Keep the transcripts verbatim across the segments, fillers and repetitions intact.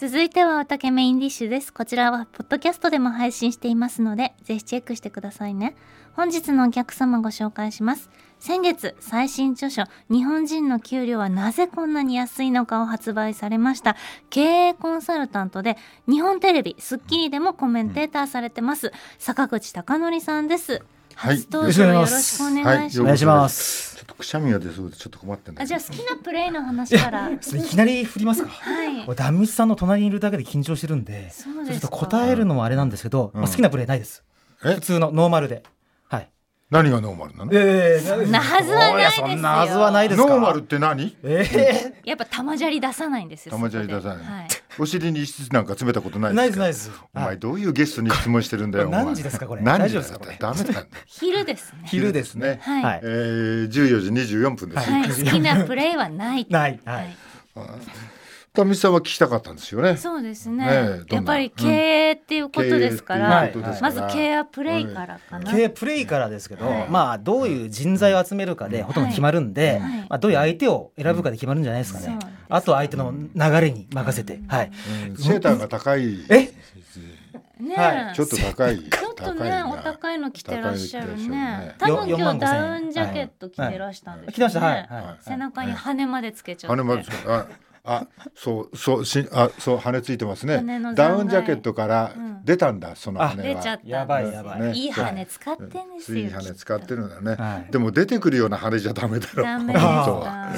続いてはおたけメインディッシュです。こちらはポッドキャストでも配信していますので、ぜひチェックしてくださいね。本日のお客様ご紹介します。先月最新著書日本人の給料はなぜこんなに安いのかを発売されました経営コンサルタントで日本テレビスッキリでもコメンテーターされてます、うん、坂口孝則さんです。 はい、 初登場よろしくお願いします。 お願いします。ちょっとくしゃみが出そうでちょっと困ってんだ。 あ、じゃあ好きなプレイの話からいきなり振りますか。はい。壇蜜さんの隣にいるだけで緊張してるんで、そうですか。ちょっと答えるのもあれなんですけど、うんまあ、好きなプレイないです。普通のノーマルで。はい。 何がノーマルなの？ えー、そんなはずはないですよ。 そんなはずはないですか。 ノーマルって何？ えー、やっぱ玉砂利出さないんですよ。 玉砂利出さない。はい、お尻に石なんか詰めたことないですか？ ないですないです。 お前どういうゲストに質問してるんだよ。 何時ですかこれ？ 何時ですかこれ？ダメだ。 昼ですね。 昼ですね。 はい。 えー、じゅうよじにじゅうよんぷんです。 はい。好きなプレイはない。 ない。はい。 田道さんは聞きたかったんですよね。 そうですね。ねやっぱり経営っていうことですから、うん、まず経営プレイからかな。 経営プレイからですけど、はい、まあどういう人材を集めるかでほとんど決まるんで、はいまあ、どういう相手を選ぶかで決まるんじゃないですかね。うん、あとは相手の流れに任せて、うん、はい。 うん、セーターが高い。 え？ ねはい、ちょっと高い。 ちょっとね、お高いの着てらっしゃるね。多分今日ダウンジャケット着てらしたんですね。 着てました。はい。 背中に羽までつけちゃって。 羽までつけああ、そうそうしあそう羽ついてますね。ダウンジャケットから出たんだ、うん、その羽は。 出ちゃった。 やばいやばい。ね、 いい羽使ってんですよ。 いい羽使ってるんだね。はい、でも出てくるような羽じゃダメだろう。 ダメでした。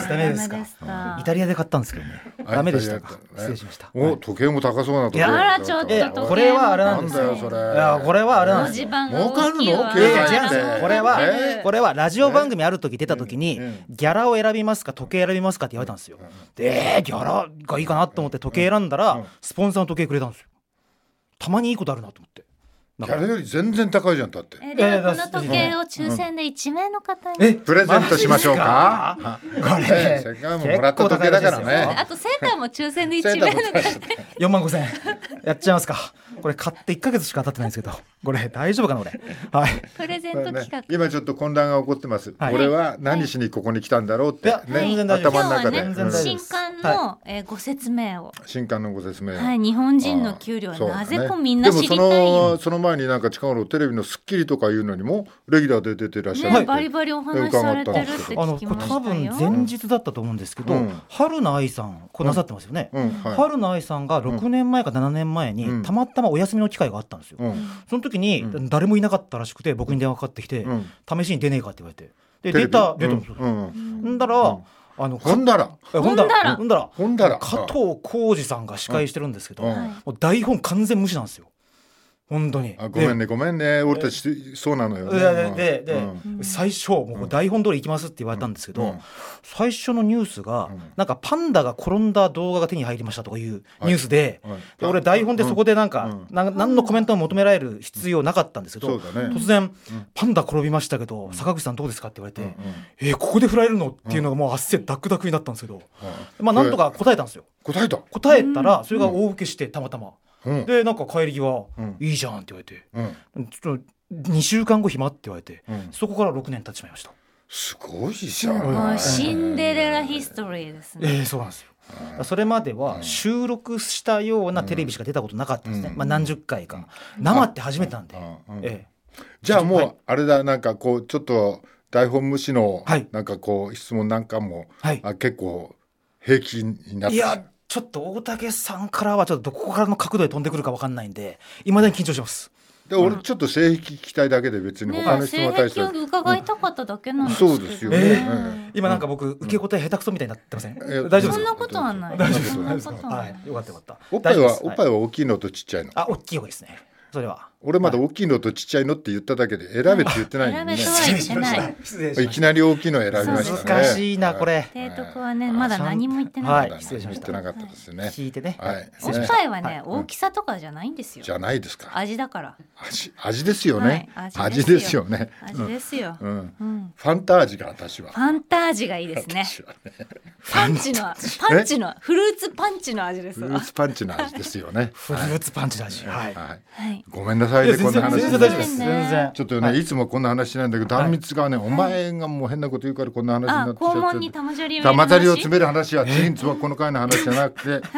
ダメですか。イタリアで買ったんですけどね。ダメでしたか。失礼しました。 お、時計も高そうな時計。 あらちょっとこれはあれなんですよ。 なんだよそれ。 いやこれはあれなんですよ。 儲かるの？ 経済で。これはこれはラジオ番組ある時出た時にギャラを選びますか時計選びますかって言われたんですよ。でギャラがいいかなと思って時計選んだらスポンサーの時計くれたんですよ。たまにいいことあるなと思って。 ギャラより全然高いじゃんだって。 えでこの時計を抽選でいち名の方に、 うん、プレゼントしましょうか。これせっかくもらった時計だからね。 あとセーターも抽選でいち名の方よんまんごせんえんやっちゃいますか。これ買っていっかげつしか当たってないんですけどこれ大丈夫かな俺。はい。 プレゼント企画、ね、 今ちょっと混乱が起こってます、はい、俺は何しにここに来たんだろうって、ねはい、頭の中で、 ねうん、新刊の、はい、えー、ご説明を新刊のご説明を、 はい、日本人の給料はなぜこみんな知りたいよ。 でもその、その前になんか近頃テレビのスッキリとかいうのにもレギュラーで出てらっしゃる、 ね、バリバリお話しされてるって聞きましたよ。 多分前日だったと思うんですけど、うん、春菜愛さんこれなさってますよね、うんうんはい、春菜愛さんがろくねんまえかななねんまえに、うん、たまたまお休みの機会があったんですよ、うん、その時に、うん、誰もいなかったらしくて僕に電話かかってきて、うん、試しに出ねえかって言われてで出た出たんですよ、うんうん、んだら、うんあのほんだらほんだらほんだらほんだら加藤浩次さんが司会してるんですけど、うん、もう台本完全無視なんですよ本当に。 あごめんねごめんね俺たちそうなのよね。 でで、うん、最初もう台本通り行きますって言われたんですけど、うん、最初のニュースが、うん、なんかパンダが転んだ動画が手に入りましたとかいうニュースで、はいはい、で俺台本でそこでなんか、うん、な何のコメントも求められる必要なかったんですけど、うんね、突然、うん、パンダ転びましたけど、うん、坂口さんどうですかって言われて、うん、えー、ここで振られるのっていうのがもう汗ダクダクになったんですけど、うん、まあなんとか答えたんですよ。 答えた答えたらそれが大受けしてたまたま、うん、でなんか帰り際、うん、いいじゃんって言われて、うん、ちょっとにしゅうかんご暇って言われて、うん、そこからろくねん経ってしまいました。 すごいじゃん、 うん、シンデレラヒストリーですね。 えー、そうなんですよ。それまでは収録したようなテレビしか出たことなかったですね、うんまあ、何十回か、うん、生って初めてなんで、うんうんえー、じゃあもうあれだなんかこうちょっと台本無視のなんかこう質問なんかも、はい、あ結構平気になって。 いやちょっと大竹さんからはちょっとどこからの角度で飛んでくるか分かんないんで未だに緊張します。 で俺ちょっと性癖聞きたいだけで別に他の質問に対して、 ね、性癖を伺いたかっただけなんですけど、 うん、そうですよね、 えーうん、今なんか僕受け答え下手くそみたいになってません、うん、大丈夫ですか。 そんなことはない。 大丈夫ですか。はい、よかったよかった。 おっぱいはおっぱいは大きいのとちっちゃいの。 あ大きい方ですね。それは俺まだ大きいのとちっちゃいのって言っただけで選べって言ってないのにね。 選べとは言ってない。 いきなり大きいの選びましたね。 難しいなこれ。 提督はねまだ何も言ってなかった。 はい、失礼しました。 言ってなかったですよね。 聞いてね。 はい。 おっぱいはね大きさとかじゃないんですよ。 じゃないですか。 味だから。 味味ですよね。 味ですよね。 味ですよ。ファンタージが私は。 ファンタージがいいですね。パンチのパンチのフルーツパンチの味です。 フルーツパンチの味ですよね。 フルーツパンチの味。はい。 ごめんなさいねこんな話。 全然大丈夫です。全然ちょっとね、はい、いつもこんな話しないんだけど壇蜜がね、はい、お前がもう変なこと言うからこんな話になってきちゃって、 肛門に玉砂利を玉砂利を詰める話は次にこの回の話じゃなくて、はい、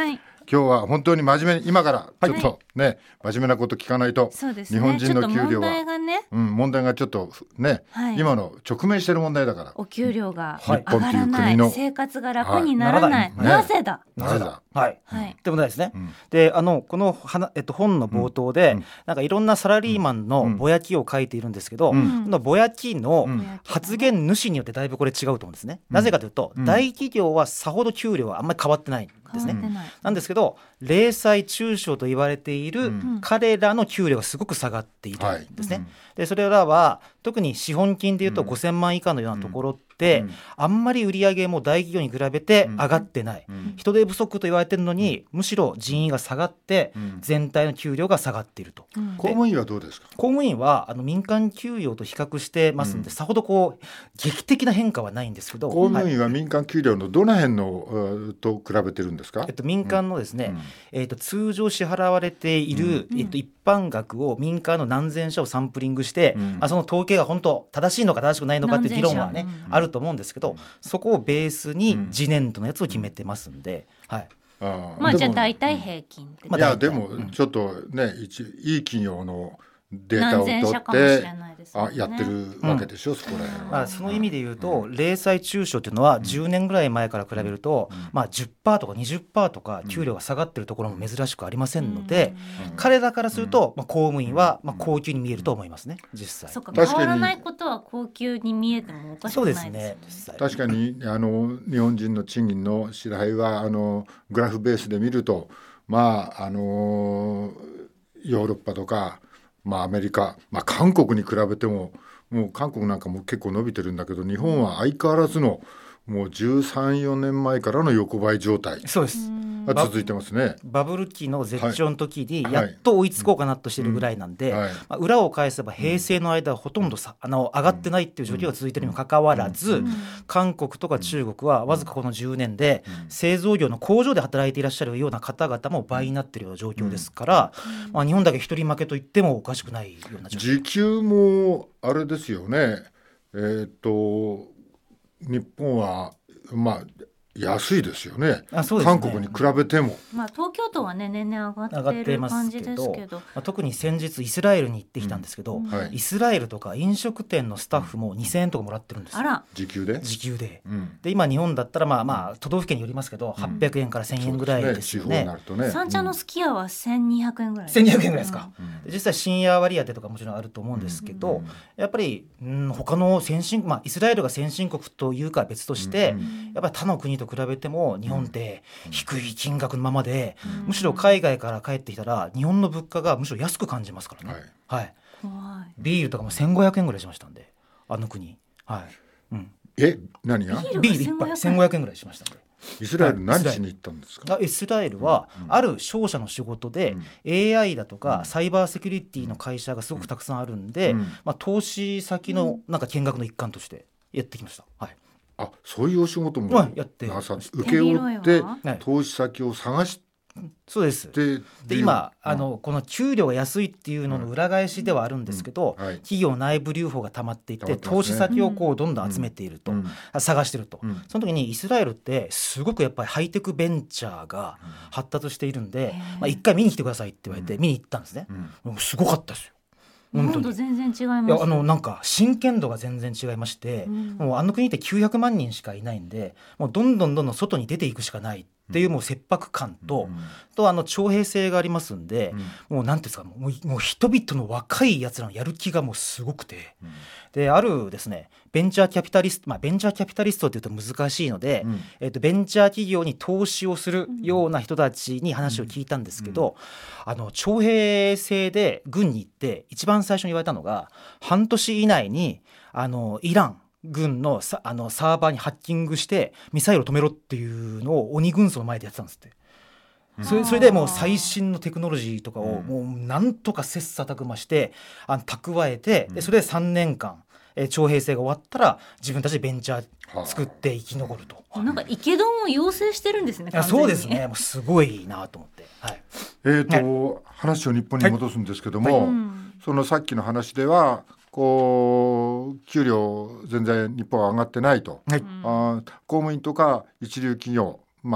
今日は本当に真面目に今からちょっとね、はい、真面目なこと聞かないと、 そうですね、 日本人の給料は問題がね、 うん、問題がちょっとね、はい、今の直面している問題だから、 お給料が上がらない、はい、生活が楽にならない、はい、なぜだ、 なぜだ、はい、はい、って問題ですね、うん、であのこの、えっと、本の冒頭で、うん、なんかいろんなサラリーマンのぼやきを書いているんですけど、うん、このぼやきの発言主によってだいぶこれ違うと思うんですね、うん、なぜかというと、うん、大企業はさほど給料はあんまり変わってないですね、うん、なんですけど零細中小と言われている彼らの給料がすごく下がっているんですね、はい、でそれらは特に資本金でいうとごせんまん以下のようなところって、うん、あんまり売り上げも大企業に比べて上がってない、うん、人手不足と言われているのにむしろ人員が下がって全体の給料が下がっていると、うん、 公務員はどうですか？ 公務員はあの民間給与と比較してますので、うん、さほどこう劇的な変化はないんですけど、 公務員は民間給料のどの辺のと比べてるんですか？ えっと、民間のですね、うんえっと、通常支払われている、うんえっと、一般額を民間の何千社をサンプリングして、うんまあ、その統計が本当正しいのか正しくないのかっていう議論はね、うん、あると思うんですけど、うん、そこをベースに次年度のやつを決めてますんで、はい、 あまあじゃあ大体平均って、 いやでもちょっとね、うん、一いい企業のデータを取ってあやってるわけでしょ、うん、そこら辺は、 まあ、その意味で言うと、うん、零細中小というのはじゅうねんぐらい前から比べると、うんまあ、じゅっパーセント とか にじゅっパーセント とか給料が下がってるところも珍しくありませんので、うん、彼らからすると、まあ、公務員はまあ高級に見えると思いますね、実際。 そうか、変わらないことは高級に見えてもおかしくないですね。そうですね、実際。 確かにあの日本人の賃金の支払いはあのグラフベースで見ると、まああのヨーロッパとかまあ、アメリカ、まあ、韓国に比べてももう韓国なんかも結構伸びてるんだけど、日本は相変わらずのもうじゅうさん、よねんまえからの横ばい状態そうですが続いてますね。 バブル期の絶頂の時にやっと追いつこうかなとしてるぐらいなんで、まあ、裏を返せば平成の間はほとんどさあの上がってないっていう状況が続いているにもかかわらず、韓国とか中国はわずかこのじゅうねんで製造業の工場で働いていらっしゃるような方々も倍になっているような状況ですから、まあ、日本だけ一人負けと言ってもおかしくないような状況。 時給もあれですよね、えー、っと日本はまあ安いですよね。あ、そうですね。韓国に比べても、 まあ、東京都はね年々上がっている感じですけど、まあ、特に先日イスラエルに行ってきたんですけど、うんはい、イスラエルとか飲食店のスタッフもにせんえんとかもらってるんですよ。あら、 時給で時給で、うん、で今日本だったらまあまあ都道府県によりますけど、うん、はっぴゃくえんからせんえんぐらいですよね。 ね、三茶のすき家はせんにひゃくえんぐらい、 せんにひゃくえんぐらいですか、うん、実際深夜割当とかもちろんあると思うんですけど、うん、やっぱり、うん、他の先進、まあ、イスラエルが先進国というかは別として、うん、やっぱり他の国と比べても日本って低い金額のままで、うん、むしろ海外から帰ってきたら日本の物価がむしろ安く感じますからね、はいはい、怖い。ビールとかもせんごひゃくえんぐらいしましたんで、あの国、はいうん、 え何がビールいっぱいせんごひゃくえんぐらいしましたんで。 イスラエル何しに行ったんですか？ イスラエルはある商社の仕事で、うん、エーアイ だとかサイバーセキュリティの会社がすごくたくさんあるんで、うんまあ、投資先のなんか見学の一環としてやってきました、はい。 あ、そういうお仕事もやって請け負って投資先を探して、 そうです。で今あのこの給料が安いっていうのの裏返しではあるんですけど、うんはい、企業内部留保が溜まっていて、ね、投資先をこうどんどん集めていると、うん、探していると、うん、その時にイスラエルってすごくやっぱりハイテクベンチャーが発達しているんで、まあ、一回見に来てくださいって言われて見に行ったんですね、うん、すごかったですよ。 本当に全然違います。 いやあのなんか真剣度が全然違いまして、うん、もうあの国ってきゅうひゃくまんにんしかいないんで、もうどんどんどんどん外に出ていくしかないっていうもう切迫感と、うん、とあの徴兵制がありますんで、うん、もうなんていうんですか、もう、もう人々の若いやつらのやる気がもうすごくて、うん、であるですねベンチャーキャピタリスト、まあ、ベンチャーキャピタリストっていうと難しいので、うんえー、とベンチャー企業に投資をするような人たちに話を聞いたんですけど、うん、あの徴兵制で軍に行って一番最初に言われたのが、半年以内にあのイラン軍のサ、あのサーバーにハッキングしてミサイルを止めろっていうのを鬼軍曹の前でやってたんですって。それ、それでもう最新のテクノロジーとかをもうなんとか切磋琢磨してあの蓄えて、でそれでさんねんかんえー、徴兵制が終わったら自分たちでベンチャー作って生き残ると、 はあ、なんかイケドンを養成してるんですね。 いやそうですね、もうすごいなと思って、はい、 えーと、はい、話を日本に戻すんですけども、はいはい、そのさっきの話ではこう給料全然日本は上がってないと、はい、あ公務員とか一流企業、まあ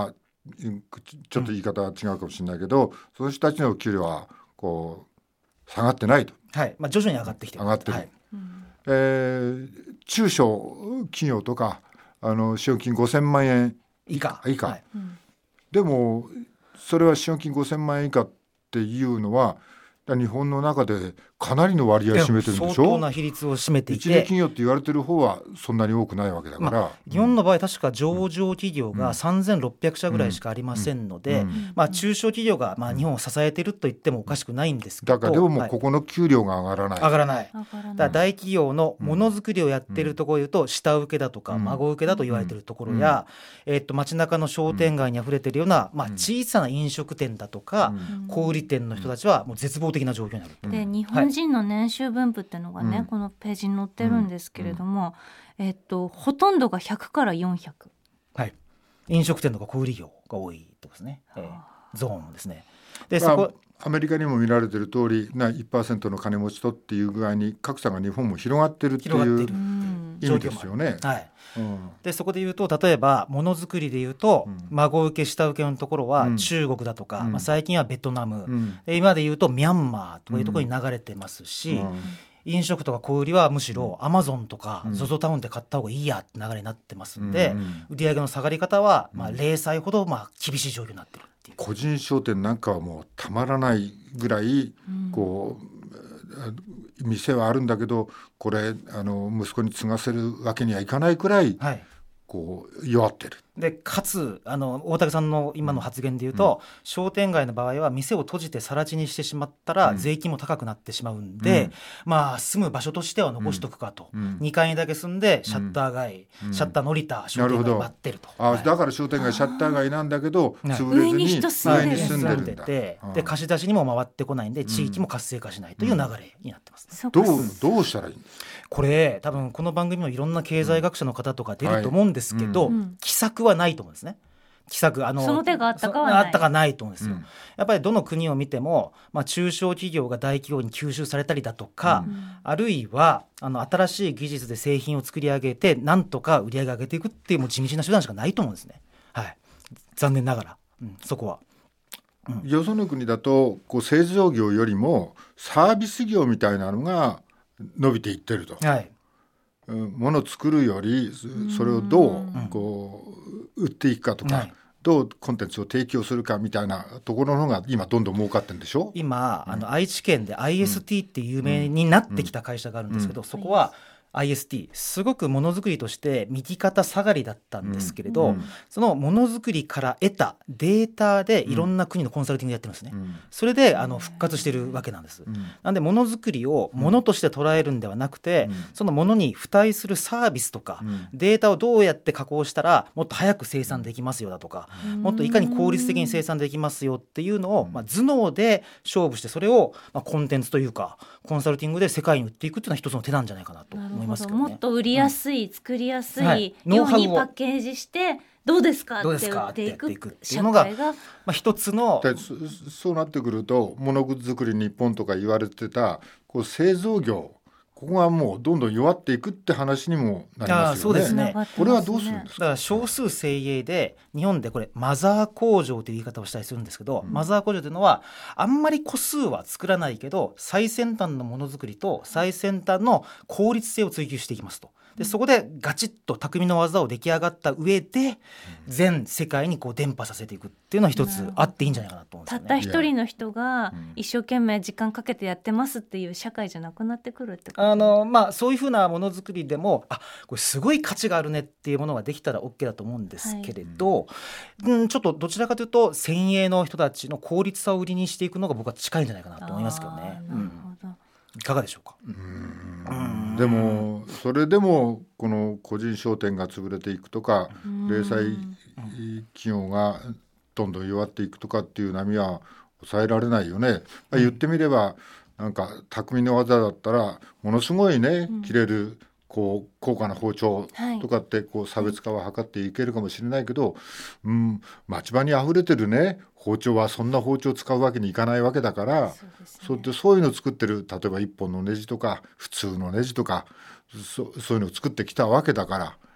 ちょっと言い方は違うかもしれないけど、うん、その人たちの給料はこう下がってないと、 はいまあ、徐々に上がってきてる上がってる、はいえー、中小企業とかあの使用金ごせんまんえん以下、以下、はいうん、でもそれは使用金ごせんまんえん以下っていうのは日本の中でかなりの割合占めてるんでしょ。 相当な比率を占めていて、 一流企業って言われてる方はそんなに多くないわけだから、まあ、 日本の場合確か上場企業がさんぜんろっぴゃくしゃぐらいしかありませんので、うんうんうんまあ、中小企業がまあ日本を支えていると言ってもおかしくないんですけど、 だからでももうここの給料が上がらない、 はい、上がらない。だから大企業のものづくりをやっているところでいうと下請けだとか孫請けだと言われているところや、うんうんえー、と街中の商店街にあふれているような、まあ、小さな飲食店だとか、うん、小売店の人たちはもう絶望的な状況になる、 で日本人の年収分布っていうのがね、はい、このページに載ってるんですけれども、うんえっと、ほとんどがひゃくからよんひゃく、 はい、飲食店とか小売業が多いとですね、えー、ゾーンですね。で、 まあ、 そこアメリカにも見られている通りな いちパーセント の金持ちとっていう具合に格差が日本も広がってるっていう意味ですよね。 はいうん、でそこで言うと例えばものづくりで言うと、うん、孫請け下請けのところは中国だとか、うんまあ、最近はベトナム、うん、で今で言うとミャンマーというところに流れてますし、うん、飲食とか小売りはむしろアマゾンとか ゾゾ タウンで買った方がいいやって流れになってますんで、うん、売上の下がり方は、まあ、零細ほどまあ厳しい状況になってるっていう。 個人商店なんかはもうたまらないぐらいこう、うん、店はあるんだけどこれあの息子に継がせるわけにはいかないくらい、はい、こう弱ってる。 でかつあの大竹さんの今の発言で言うと、うん、商店街の場合は店を閉じて更地にしてしまったら、うん、税金も高くなってしまうんで、うん、まあ住む場所としては残しとくかと、うん、にかいにだけ住んでシャッター街、うん、シャッター乗りた商店街待ってると、 あ、はい、だから商店街シャッター街なんだけど潰れずに上に住んでるんだ。 で貸し出しにも回ってこないんで地域も活性化しないという流れになってます、 ねうん、どう、どうしたらいいんですか。 これ多分この番組もいろんな経済学者の方とか出ると思うんですけど、はいうん、奇策はないと思うんですね。奇策あのその手があったかはないあったかないと思うんですよ、うん、やっぱりどの国を見ても、まあ、中小企業が大企業に吸収されたりだとか、うん、あるいはあの新しい技術で製品を作り上げてなんとか売り上げ上げていくっていうもう地道な手段しかないと思うんですね、はい、残念ながら、うん、そこは、 うん、よその国だとこう製造業よりもサービス業みたいなのが伸びていってると、はいものを作るよりそれをどうこう売っていくかとか、はい、どうコンテンツを提供するかみたいなところの方が今どんどん儲かってるんでしょ。 今、うん、あの愛知県で アイエスティー って有名になってきた会社があるんですけど、うんうん、そこはアイエスティー すごくものづくりとして右肩下がりだったんですけれど、うん、そのものづくりから得たデータでいろんな国のコンサルティングやってるんですね、うん、それであの復活してるわけなんです、うん、なんでものづくりをものとして捉えるんではなくて、うん、そのものに付帯するサービスとか、うん、データをどうやって加工したらもっと早く生産できますよだとか、うん、もっといかに効率的に生産できますよっていうのを、まあ、頭脳で勝負してそれを、まあ、コンテンツというかコンサルティングで世界に売っていくっていうのは一つの手なんじゃないかなと思いますけどね。 もっと売りやすい、うん、作りやすいようにパッケージしてどうですかって売っていく社会が、まあ、一つのそ, そうなってくるとものづくり日本とか言われてたこう製造業ここがもうどんどん弱っていくって話にもなりますよね。そうですね。これはどうするんですか。 だから少数精鋭で日本でこれマザー工場という言い方をしたりするんですけど、うん、マザー工場というのはあんまり個数は作らないけど最先端のものづくりと最先端の効率性を追求していきますと。でそこでガチッと匠の技を出来上がった上で全世界にこう伝播させていくっていうのは一つあっていいんじゃないかなと思うんですよね。 たった一人の人が一生懸命時間かけてやってますっていう社会じゃなくなってくるってこと、 あの、まあ、そういうふうなものづくりでもあこれすごい価値があるねっていうものができたら OK だと思うんですけれど、はいうん、ちょっとどちらかというと先鋭の人たちの効率さを売りにしていくのが僕は近いんじゃないかなと思いますけどね。なるほど、うん、いかがでしょうか。うーんでもそれでもこの個人商店が潰れていくとか零細企業がどんどん弱っていくとかっていう波は抑えられないよね、まあ、言ってみればなんか匠の技だったらものすごいね切れるこう高価な包丁とかってこう差別化は図っていけるかもしれないけど、うん、町場にあふれてるね包丁はそんな包丁を使うわけにいかないわけだから、そうですね、そ, でそういうのを作ってる例えば一本のネジとか普通のネジとか そ, そういうのを作ってきたわけだから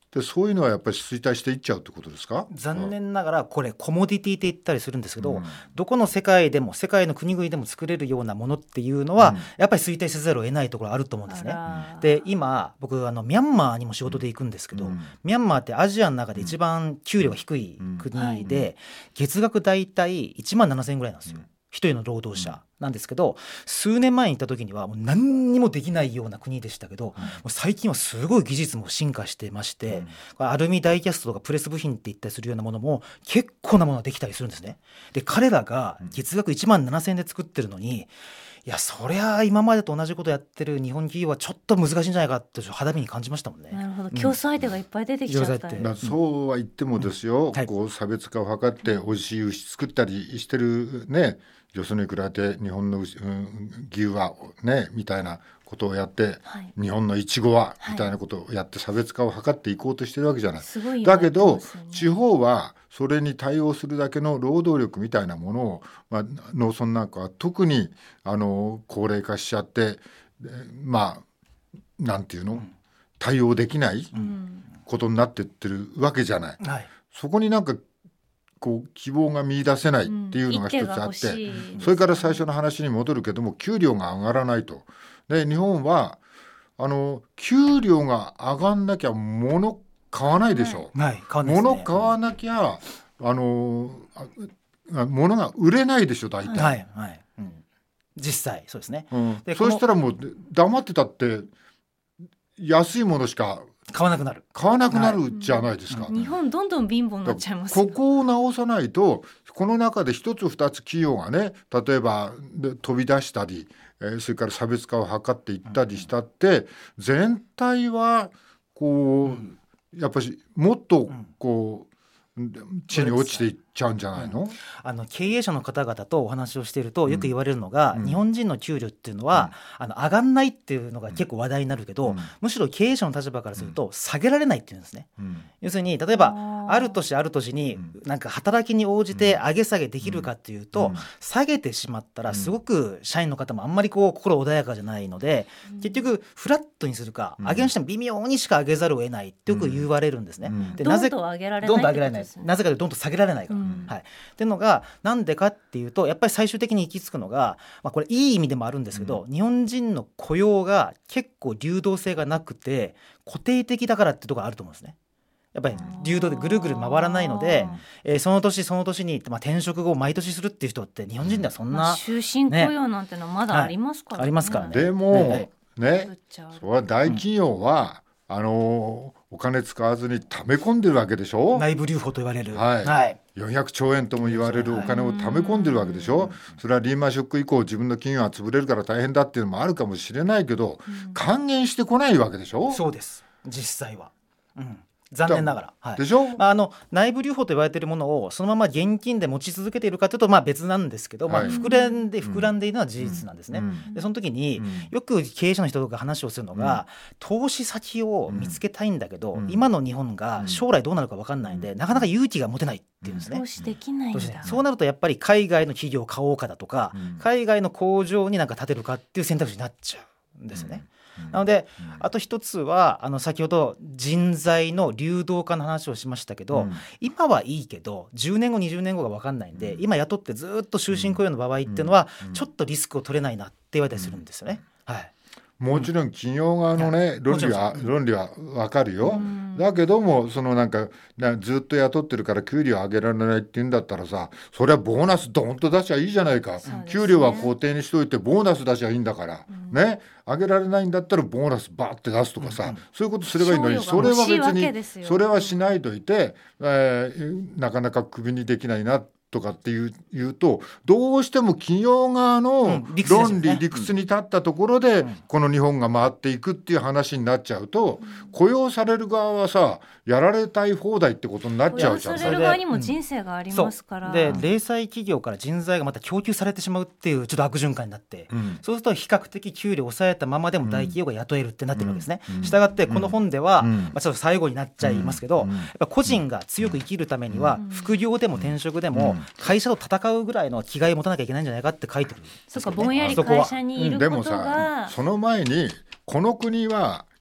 でそういうのはやっぱり衰退していっちゃうってことですか？ 残念ながらこれコモディティって言ったりするんですけど、 うん、 どこの世界でも世界の国々でも作れるようなものっていうのは、うん、やっぱり衰退せざるを得ないところあると思うんですね。で今僕あのミャンマーにも仕事で行くんですけど、うん、ミャンマーってアジアの中で一番給料が低い国で、うんはい、月額だいたいいちまんななせんえんぐらいなんですよ、うん、一人の労働者なんですけど、数年前に行った時にはもう何にもできないような国でしたけど、うん、もう最近はすごい技術も進化してまして、うん、アルミダイキャストとかプレス部品って言ったりするようなものも結構なものができたりするんですね。で彼らが月額いちまんななせんえんで作ってるのに、いやそりゃ今までと同じことやってる日本企業はちょっと難しいんじゃないかって肌身に感じましたもんね。 なるほど、競争相手がいっぱい出てきちゃった、 うん、そうは言ってもですよ、うんはい、こう差別化を図って美味しい牛作ったりしてるね、よそに比べて日本の牛、うん、牛はねみたいなことをやって、はい、日本のイチゴはみたいなことをやって差別化を図っていこうとしてるわけじゃない、はい、だけど地方はそれに対応するだけの労働力みたいなものを、まあ、農村なんかは特にあの高齢化しちゃってまあなんていうの、うん、対応できないことになってってるわけじゃない、うんはい、そこになんかこう希望が見出せないっていうのが一つあって、うん、それから最初の話に戻るけども給料が上がらないと。で日本はあの給料が上がんなきゃ物買わないでしょ、はいはいね、物買わなきゃあの物が売れないでしょ大体、はいはいうん、実際そうですね、 うん、でそうしたらもう黙ってたって安いものしか買わなくなる買わなくなるじゃないですか、 はいうん、日本どんどん貧乏になっちゃいますよ。ここを直さないとこの中で一つ二つ企業がね例えば飛び出したり、えー、それから差別化を図っていったりしたって、うん、全体はこう、うん、やっぱりもっとこう、うん、地に落ちていっちゃうんじゃないの、うん、 あの経営者の方々とお話をしているとよく言われるのが、うん、日本人の給料っていうのは、うん、あの上がんないっていうのが結構話題になるけど、うん、むしろ経営者の立場からすると下げられないっていうんですね、うん、要するに例えばある年ある年になんか働きに応じて上げ下げできるかっていうと、うん、下げてしまったらすごく社員の方もあんまりこう心穏やかじゃないので、うん、結局フラットにするか、うん、上げにしても微妙にしか上げざるを得ないってよく言われるんですね、うん、 でなぜどんどん上げられないってことですね。 なぜかというとどんどん下げられないから、うんはい、っていうのがなんでかっていうとやっぱり最終的に行き着くのが、まあ、これいい意味でもあるんですけど、うん、日本人の雇用が結構流動性がなくて固定的だからってところがあると思うんですね。やっぱり流動でぐるぐる回らないので、えー、その年その年に、まあ、転職後毎年するっていう人って日本人ではそんな、まあ、 終身雇用なんてのはまだありますからね、 はい、ありますからね。 でも、ねね、それは大企業は、うん、あのお金使わずに溜め込んでるわけでしょ。 内部留保と言われる、 はいはい、よんひゃくちょうえんとも言われるお金を溜め込んでるわけでしょ、はい、それはリーマンショック以降自分の企業が潰れるから大変だっていうのもあるかもしれないけど、うん、還元してこないわけでしょ。 そうです実際は、うん残念ながら、はい、 でしょ、 まあ、あの内部留保と言われているものをそのまま現金で持ち続けているかというとまあ別なんですけど、はいまあ、膨らんで膨らんでいるのは事実なんですね、うん、でその時に、うん、よく経営者の人とか話をするのが、うん、投資先を見つけたいんだけど、うん、今の日本が将来どうなるか分かんないんで、うん、なかなか勇気が持てないっていうんですね、 投資できないんだ。 そうなるとやっぱり海外の企業を買おうかだとか、うん、海外の工場になんか建てるかっていう選択肢になっちゃうんですよね、うんなので、うん、あと一つはあの先ほど人材の流動化の話をしましたけど、うん、今はいいけどじゅうねんごにじゅうねんごが分かんないんで、うん、今雇ってずっと終身雇用の場合っていうのは、うん、ちょっとリスクを取れないなって言われたりするんですよね、うんはい、 もちろん企業側のね、うん、論理は論理は分かるよ、うん、だけどもそのなんかずっと雇ってるから給料上げられないって言うんだったらさそれはボーナスドーンと出しゃいいじゃないか、ね、給料は固定にしといてボーナス出しゃいいんだから、うん、ね上げられないんだったらボーナスバーって出すとかさ、うん、そういうことすればいいのにそれは別にそれはしないといて、えー、なかなかクビにできないなとかっていう言うとどうしても企業側の論理理屈に立ったところでこの日本が回っていくっていう話になっちゃうと雇用される側はさやられたい放題ってことになっちゃうじゃん。 雇用される側にも人生がありますから、うん、 で零細企業から人材がまた供給されてしまうっていうちょっと悪循環になって、うん、そうすると比較的給料を抑えたままでも大企業が雇えるってなってるわけですね、うん、したがってこの本では、うんまあ、ちょっと最後になっちゃいますけど、うん、やっぱ個人が強く生きるためには副業でも転職でも会社と戦うぐらいの気概を持たなきゃいけないんじゃないかって書いてるんですけど、ね、 そうかぼんやり会社にいることが、 うん、でもさその前にこの国は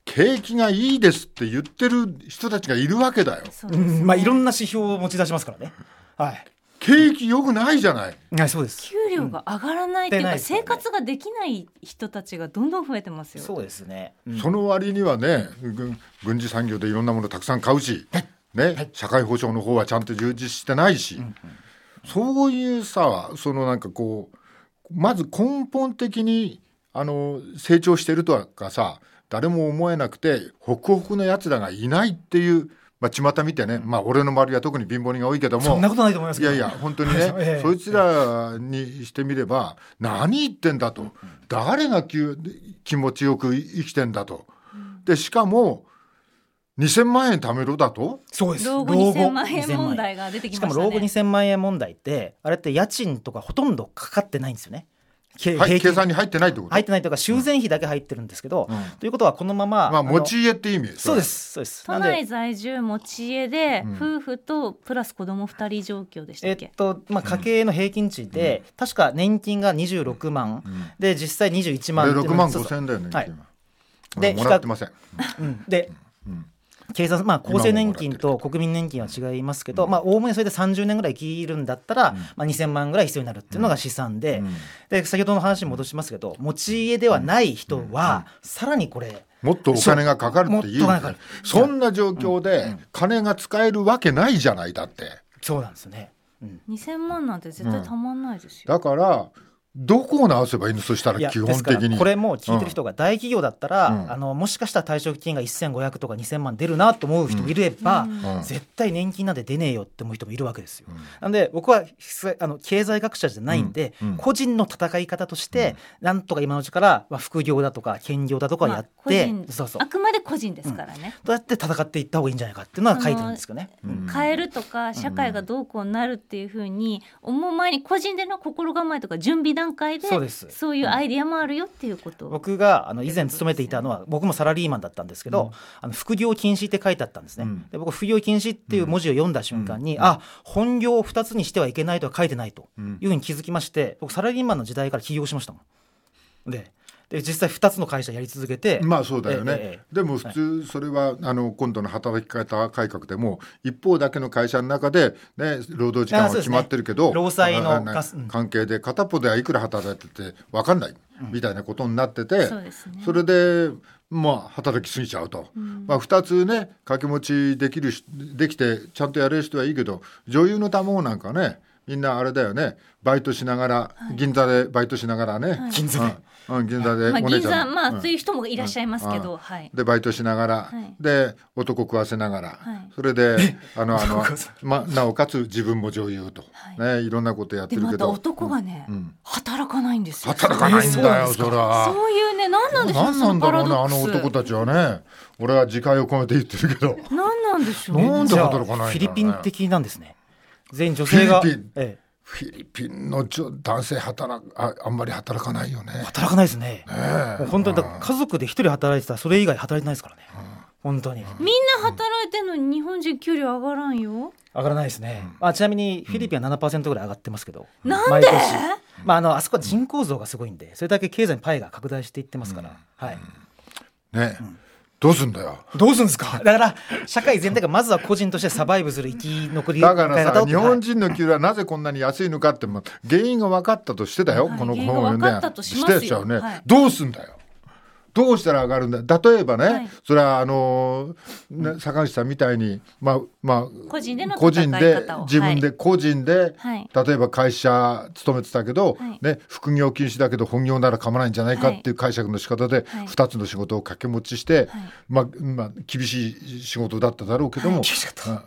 景気がいいですって言ってる人たちがいるわけだよ。 うん、まあいろんな指標を持ち出しますからね。はい。 景気良くないじゃない。 はい、そうです。 給料が上がらないっていうか、うん、生活ができない人たちがどんどん増えてますよ。 そうですね、 うん、その割にはね、軍事産業でいろんなものたくさん買うし、ね、はい、社会保障の方はちゃんと充実してないし、うんうん、そういうさ、そのなんかこうまず根本的にあの成長してるとかさ、誰も思えなくてホクホクのやつらがいないっていう、まあ、巷見てね、まあ俺の周りは特に貧乏人が多いけども、 そんなことないと思いますけど、 いやいや本当にね、ええ、そいつらにしてみれば何言ってんだと、うん、誰が気持ちよく生きてんだと、でしかもにせんまんえん貯めろだと。 そうです。 老後にせんまんえん問題が出てきましたね。 しかも老後にせんまんえん問題ってあれって家賃とかほとんどかかってないんですよね。 はい、計算に入ってないってこと。 入ってないというか修繕費だけ入ってるんですけど、うん、ということはこのまま、 まあ、持ち家って意味。 そうですそうです。 都内在住持ち家で、うん、夫婦とプラス子供ふたり状況でしたっけ。 えっとまあ、家計の平均値で、うん、確か年金がにじゅうろくまん、うん、で実際にじゅういちまんっていうのろくまんごせんだよね。はい、でもらってません。 うん、で、うん計算まあ、厚生年金と国民年金は違いますけど、おおむねそれでさんじゅうねんぐらい生きるんだったら、うんまあ、にせんまんぐらい必要になるっていうのが試算 で,、うん、で先ほどの話に戻しますけど、持ち家ではない人はさらにこれもっとお金がかかるっていう、そんな状況で金が使えるわけないじゃない。だってそうなんですよね、 うん、にせんまんなんて絶対たまんないですよ、 うん、だからどこを直せばいいの。そしたら基本的にこれも聞いてる人が大企業だったら、うん、あのもしかしたら退職金がせんごひゃくとかにせんまん出るなと思う人もいれば、うんうん、絶対年金なんて出ねえよって思う人もいるわけですよ、うん、なんで僕はあの経済学者じゃないんで、うんうん、個人の戦い方として、うん、なんとか今のうちから、まあ、副業だとか兼業だとかやって、 まあ、そうそうあくまで個人ですからね、 うん、どうやって戦っていった方がいいんじゃないかっていうのは書いてるんですけどね、 うん、変えるとか社会がどうこうなるっていうふうに思う前に個人での心構えとか準備段階でそうです、 そういうアイディアもあるよっていうこと、うん、 僕があの以前勤めていたのは、僕もサラリーマンだったんですけど、うん、あの副業禁止って書いてあったんですね、うん、で僕副業禁止っていう文字を読んだ瞬間に、うん、あ本業をふたつにしてはいけないとは書いてないというふうに気づきまして、僕サラリーマンの時代から起業しましたもんでで実際ふたつの会社やり続けて、 まあそうだよね、ええ、でも普通それは、はい、あの今度の働き方改革でも一方だけの会社の中で、ね、労働時間は決まってるけど、 ね、労災の関係で片方ではいくら働いてて分かんないみたいなことになってて、 うん そ, ね、 それで、まあ、働きすぎちゃうと、うんまあ、ふたつね掛け持ちできるできてちゃんとやれる人はいいけど、女優の卵なんかねみんなあれだよね、バイトしながら、はい、銀座でバイトしながらね、はい、 銀座で、 うん、銀座で、 まあ、銀座まあ、うん、そういう人もいらっしゃいますけど、うんはい、 でバイトしながら、はい、で男食わせながら、はい、それであのあの、ま、なおかつ自分も女優と、はいね、いろんなことやってるけど、でまた男がね、うん、働かないんですよ。 働かないんだよ、それは。 そういうね、何なんでしょう、 何なんだろうね、あの男たちはね。俺は自戒を込めて言ってるけど、 何なんでしょう、 なんで働かないんだろうね。 フィリピン的なんですね。全員女性がフィリピン、ええフィリピンの男性働 あ, あんまり働かないよね。 働かないですね。ねもう本当にだ家族で一人働いてたらそれ以外働いてないですからね、うん、本当に、うん、 みんな働いてるのに日本人給料上がらんよ。 上がらないですね、うんまあ、ちなみにフィリピンは ななパーセント ぐらい上がってますけど、 うん、なんで、 まあ、あのあそこは人口増がすごいんで、それだけ経済のパイが拡大していってますから、うんはいねうんどうすんだよ。 どうすんですか。だから社会全体がまずは個人としてサバイブする生き残りだからさ、日本人の給料はなぜこんなに安いのかって原因が分かったとしてだよ、はい、この本を読んでしてちゃうね、はい、どうすんだよ。どうしたら上がるんだ。例えばね、はい、それはあのーね、坂口さんみたいに、まあまあ、 個人での戦い方を自分で個人で、はい、例えば会社勤めてたけど、はいね、副業禁止だけど本業なら構わないんじゃないかっていう解釈の仕方でふたつの仕事を掛け持ちして、はいまあまあ、厳しい仕事だっただろうけども、はい、厳しかった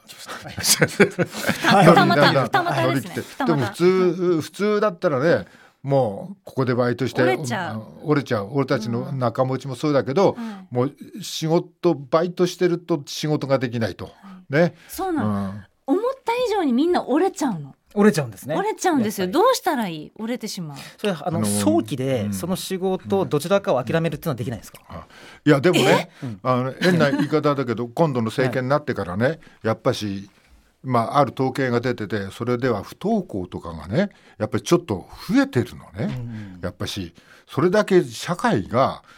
二股二股ですね。 でも普通普通だったらね、もうここでバイトして折れちゃう折れちゃう俺たちの仲間内もそうだけど、うん、もう仕事バイトしてると仕事ができないと、はいね、 そうなの、うん、思った以上にみんな折れちゃうの。 折れちゃうんですね。 折れちゃうんですよ。どうしたらいい。折れてしまう。 それあの、あのー、早期でその仕事どちらかを諦めるっていうのはできないですか。 うんうん、いやでもね、あの変な言い方だけど今度の政権になってからね、はい、やっぱしまあ、ある統計が出てて、それでは不登校とかがねやっぱりちょっと増えてるのね、うんうん、やっぱしそれだけ社会が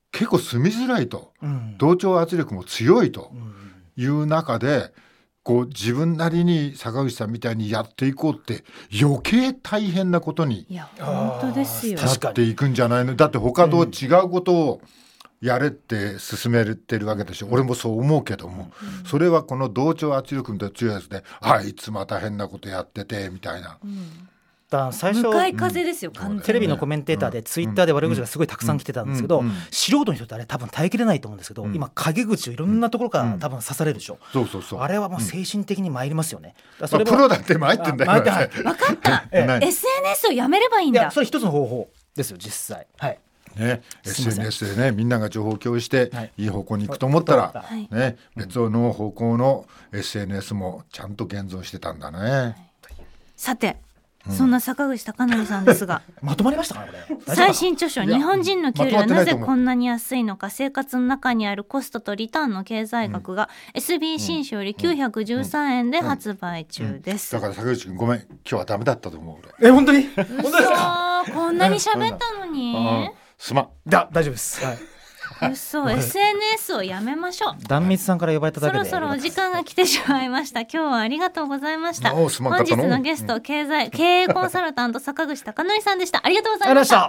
結構住みづらいと、 うん、 同調圧力も強いという中で、こう自分なりに坂口さんみたいにやっていこうって余計大変なことにいや本当ですよ。 なっていくんじゃないの。だって他と違うことをやれって進めてるわけでしょ、うん、俺もそう思うけども、うん、それはこの同調圧力の強いやつで、あいつまた変なことやっててみたいな、うん、 だ最初向かい風ですよ、うん、 テレビのコメンテーターでツイッターで悪口がすごいたくさん来てたんですけど、うんうん、素人の人ってあれ多分耐えきれないと思うんですけど、うん、今陰口をいろんなところから多分刺されるでしょ、 うん、そうそうそう、 あれはもう精神的に参りますよね、 うん、それもプロだって参ってんだよ、 分かった、ええ、エスエヌエス をやめればいいんだ。 いやそれ一つの方法ですよ実際、はいね、エスエヌエス でねみんなが情報共有して、はい、いい方向に行くと思ったら、はいね、別の方向の エスエヌエス もちゃんと現存してたんだね、はい、 さて、うん、そんな坂口孝則さんですがまとまりましたかねこれ。 最新著書日本人の給料はなぜこんなに安いのか、生活の中にあるコストとリターンの経済学が、うん、エスビー 新書よりきゅうひゃくじゅうさんえんで発売中です、 うんうんうん、だから坂口君ごめん今日はダメだったと思う俺。 え本当に本当ですか。 こんなに喋ったのにすまん。 だ大丈夫です、はい、 嘘エスエヌエス をやめましょう。 壇蜜さんから呼ばれただけでそろそろお時間が来てしまいました。今日はありがとうございました。 本日のゲスト経済経営コンサルタント坂口孝則さんでした。ありがとうございました。